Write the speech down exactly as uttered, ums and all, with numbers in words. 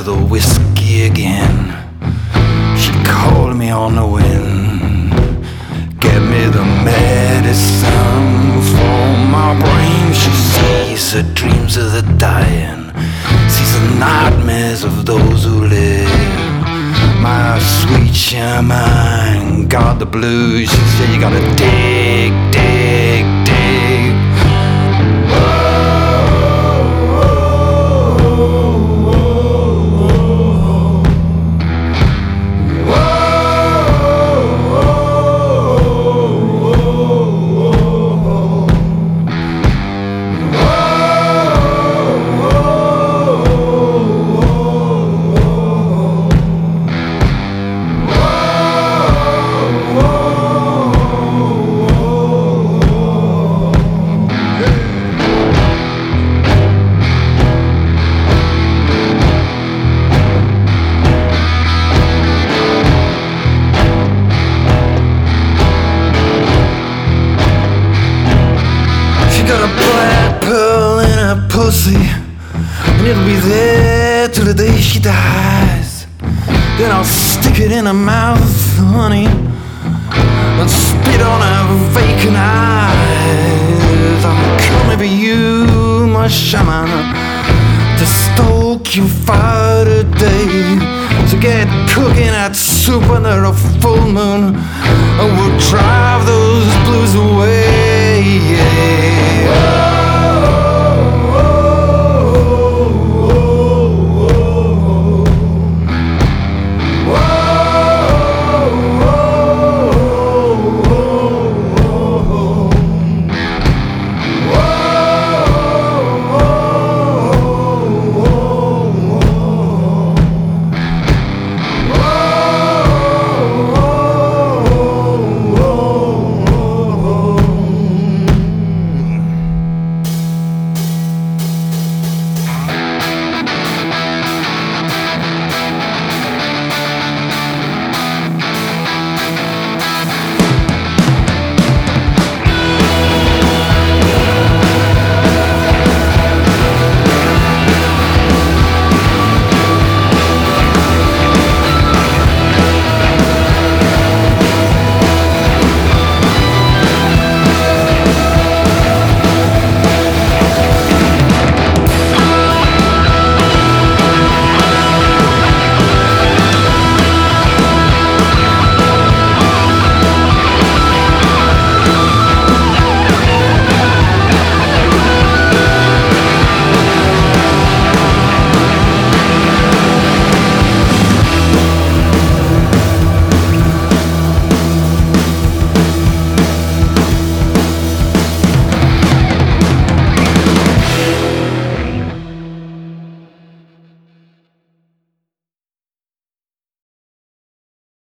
the whiskey again. She called me on the wind, gave me the medicine for my brain. She sees the dreams of the dying, sees the nightmares of those who live. My sweet shaman got the blues. She said you gotta dig, dig, dig. Got a black pearl in her pussy, and it'll be there till the day she dies. Then I'll stick it in her mouth, honey, and spit on her vacant eyes. I'm coming for you, my shaman, to stoke your fire today. So get cooking that soup under a full moon, and we'll drive those blues away. Yeah.